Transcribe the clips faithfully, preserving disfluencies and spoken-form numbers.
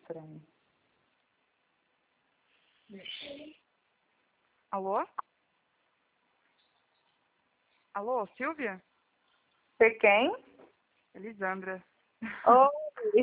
estranho. Alô? Alô, Silvia? Você quem? Elisandra. Oi!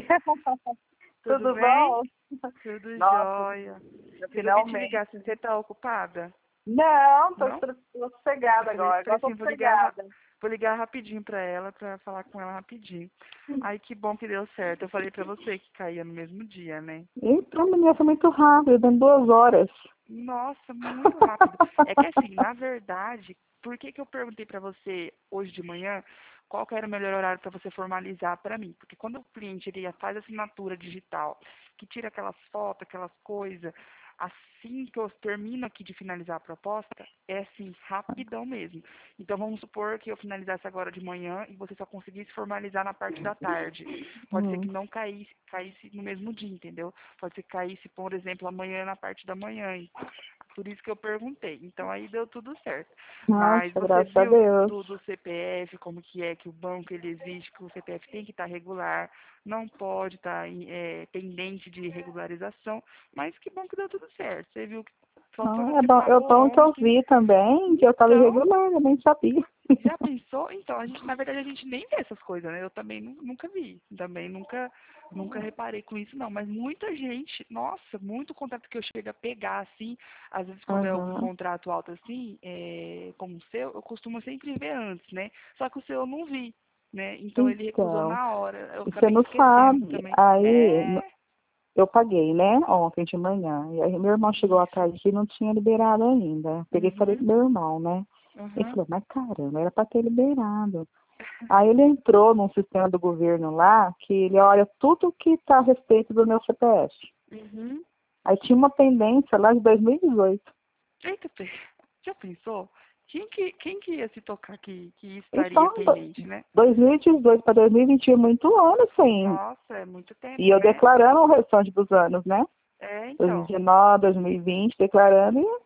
Tudo, Tudo bem? bom? Tudo Nossa, jóia. Resolvi te finalmente. ligar, se você tá ocupada? Não, tô Não? estre- tô sossegada Eu falei, agora. falei Agora tô assim, vou ligar, ra- sossegada. vou ligar rapidinho pra ela, pra falar com ela rapidinho. Ai, que bom que deu certo. Eu falei pra você que caía no mesmo dia, né? Então, menina, foi muito rápido, em duas horas. Nossa, muito rápido. É que assim, na verdade, por que que eu perguntei pra você hoje de manhã qual que era o melhor horário para você formalizar para mim? Porque quando o cliente ele faz assinatura digital, que tira aquelas fotos, aquelas coisas, assim que eu termino aqui de finalizar a proposta, é assim, rapidão mesmo. Então vamos supor que eu finalizasse agora de manhã e você só conseguisse formalizar na parte da tarde. Pode ser Hum. que não caísse, caísse no mesmo dia, entendeu? Pode ser que caísse, por exemplo, amanhã na parte da manhã. E por isso que eu perguntei. Então aí deu tudo certo. Nossa, Mas você graças a viu Deus. do, do C P F, como que é que o banco ele existe, que o C P F tem que estar regular, não pode estar é, pendente de regularização, mas que bom que deu tudo certo. Você viu que só foi Ah, é você bom, eu pagou bom que eu ontem. vi também que eu estava Então, irregular, eu nem sabia. já pensou? Então, a gente, na verdade, a gente nem vê essas coisas, né? Eu também nu- nunca vi. Também nunca, nunca reparei com isso, não. Mas muita gente, nossa, muito contrato que eu chego a pegar, assim, às vezes quando é algum Uhum. contrato alto assim, é, como o seu, eu costumo sempre ver antes, né? Só que o seu eu não vi, né? Então ele recusou Então, na hora. Eu e você acabei não esquecendo sabe. também. Aí n- É, eu paguei, né, ontem de manhã. E aí meu irmão chegou à isso. tarde e não tinha liberado ainda. Peguei e falei com Uhum, meu irmão, né? Ele uhum, falou, mas caramba, era para ter liberado. Aí ele entrou num sistema do governo lá, que ele olha tudo que está a respeito do meu C P F. uhum. Aí tinha uma pendência lá de dois mil e dezoito. Eita, Pe- já pensou? Quem que, quem que ia se tocar que, que estaria Então, do- pendente, né? dois mil e dezoito para dois mil e vinte e um, muito ano, assim. Nossa, é muito E tempo, eu né? declarando o restante dos anos, né? É, então. dois mil e dezenove, dois mil e vinte, declarando e...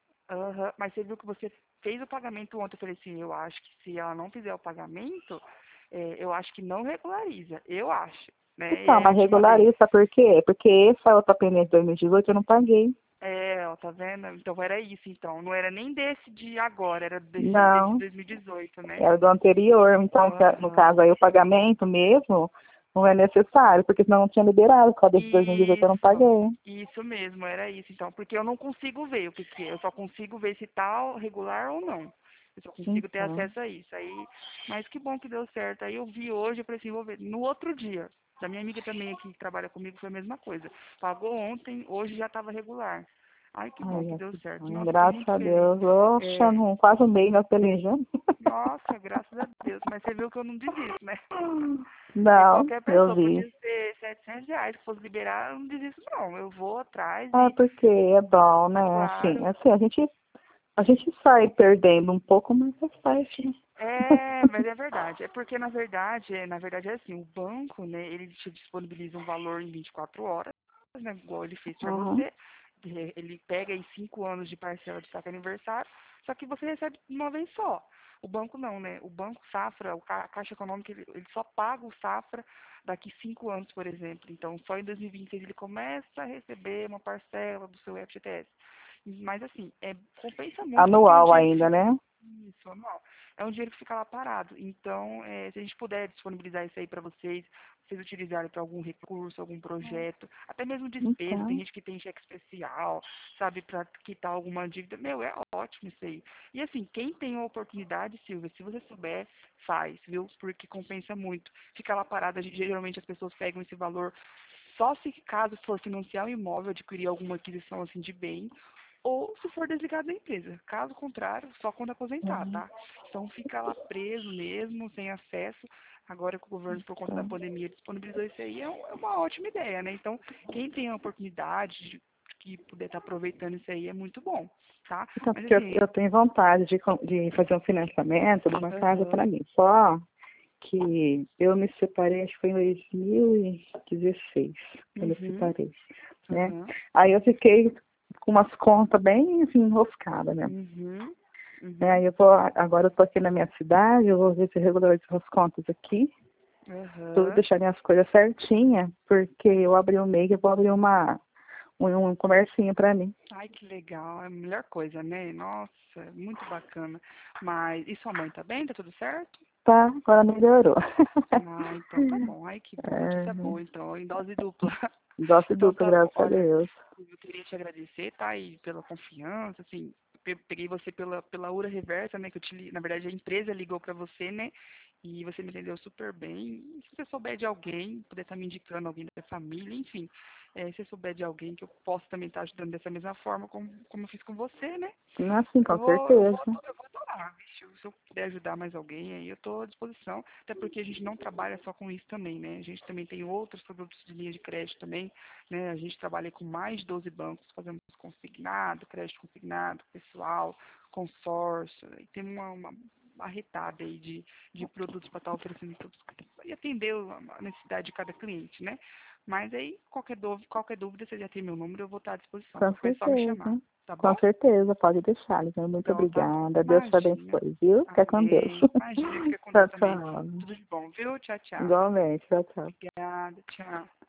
Aham. Mas você viu que você fez o pagamento ontem. Eu falei assim, eu acho que se ela não fizer o pagamento, é, eu acho que não regulariza. Eu acho, né? Então, É mas de uma vez. regulariza, por quê? Porque essa outra pendência de dois mil e dezoito eu não paguei. É, ó, tá vendo? Então era isso, então. Não era nem desse de agora, era desse, desse Não, dois mil e dezoito, né? era do anterior. Então, ca- no Aham. caso aí, o pagamento mesmo não é necessário, porque senão não tinha liberado. Por causa desse dois mil e dezoito eu não Isso, paguei. isso mesmo, era isso. Então, porque eu não consigo ver o que que é. Eu só consigo ver se tá regular ou não. Eu só consigo ter Então, acesso a isso. Aí, mas que bom que deu certo. Aí eu vi hoje, eu falei assim, vou ver. No outro dia, da minha amiga também aqui que trabalha comigo foi a mesma coisa. Pagou ontem, hoje já estava regular. Ai, que bom que olha deu que certo. bom, Nossa, eu tô graças muito a feliz. Deus. Oxa, É, não, quase um mês nós pelejamos. nossa, graças a Deus. Mas você viu que eu não desisto, né? É Não, qualquer eu pessoa, vi. podia ser setecentos reais, se fosse liberar, eu não desisto não. Eu vou atrás É e, porque é bom, né? Assim, claro, assim, a gente, a gente sai perdendo um pouco, mas faz parte, né? é, mas é verdade. É porque, na verdade, é, na verdade é assim, o banco, né, ele te disponibiliza um valor em vinte e quatro horas, né, igual ele fez para Uhum. você. Ele ele pega aí cinco anos de parcela de saque aniversário, só que você recebe de uma vez só. O banco não, né? O banco Safra, o Ca- a Caixa Econômica, ele, ele só paga o Safra daqui cinco anos, por exemplo. Então, só em dois mil e vinte e seis ele começa a receber uma parcela do seu F G T S. Mas, assim, é, compensa muito porque é um Anual dinheiro que ainda, fica... né? Isso, anual. É um dinheiro que fica lá parado. Então, é, se a gente puder disponibilizar isso aí para vocês, vocês utilizarem para algum recurso, algum projeto, até mesmo despesa, tem Então, gente que tem cheque especial, sabe, para quitar alguma dívida, meu, é ótimo isso aí. E assim, quem tem a oportunidade, Silvia, se você souber, faz, viu? Porque compensa muito. Fica lá parado, a gente, geralmente as pessoas pegam esse valor só se caso for financiar um imóvel, adquirir alguma aquisição assim de bem, ou se for desligado da empresa. Caso contrário, só quando aposentar, uhum, tá? Então fica lá preso mesmo, sem acesso. Agora que o governo, por conta da então, pandemia, disponibilizou isso aí, é um- é uma ótima ideia, né? Então, quem tem a oportunidade de que puder estar aproveitando isso aí é muito bom, tá? então, Mas porque eu, assim, eu tenho vontade de, com- de fazer um financiamento de uma casa aham, para mim. Só que eu me separei, acho que foi em dois mil e dezesseis que eu me uhum, separei, né? aham, Aí eu fiquei com umas contas bem assim, enroscadas, né? uhum, É, uhum, aí eu vou, agora eu tô aqui na minha cidade, eu vou ver se eu regularizo as contas aqui. Tudo Aham. deixar minhas coisas certinhas, porque eu abri um MEI e vou abrir uma, um, um comercinho pra mim. Ai, que legal. É a melhor coisa, né? Nossa, muito bacana. Mas, e sua mãe tá bem? Tá tudo certo? Tá, agora melhorou. Ah, então tá bom. Ai, que bom. Notícia É, boa, então, em dose dupla. dose Então dupla, tá bom. graças a Olha, Deus. eu queria te agradecer, tá? E pela confiança, assim, pe- peguei você pela, pela Ura Reversa, né? Que eu te, li- na verdade, a empresa ligou pra você, né? E você me entendeu super bem. E se você souber de alguém, puder estar me indicando alguém da família, enfim. É, se você souber de alguém que eu possa também estar ajudando dessa mesma forma, como, como eu fiz com você, né? Assim, Eu com vou, eu certeza. vou, eu vou adorar, viu? Se eu puder ajudar mais alguém, aí eu estou à disposição. Até porque a gente não trabalha só com isso também, né? A gente também tem outros produtos de linha de crédito também, né? A gente trabalha com mais de doze bancos, fazemos consignado, crédito consignado, pessoal, consórcio, e tem uma, uma arretada aí de, de produtos para estar oferecendo produtos e atender a necessidade de cada cliente, né? Mas aí, qualquer dúvida, qualquer dúvida, você já tem meu número, eu vou estar à disposição. Com Qualquer coisa é só me chamar, certeza. tá Com bom? certeza, pode deixar, Lívia. Muito Então, tá bom. obrigada. Deus te Imagina. abençoe, viu? Fica com Deus. Amém. Imagina, fica com Tchau, Deus também. tchau. Tudo de bom, viu? Tchau, tchau. Igualmente, tchau, tchau. Obrigada, tchau.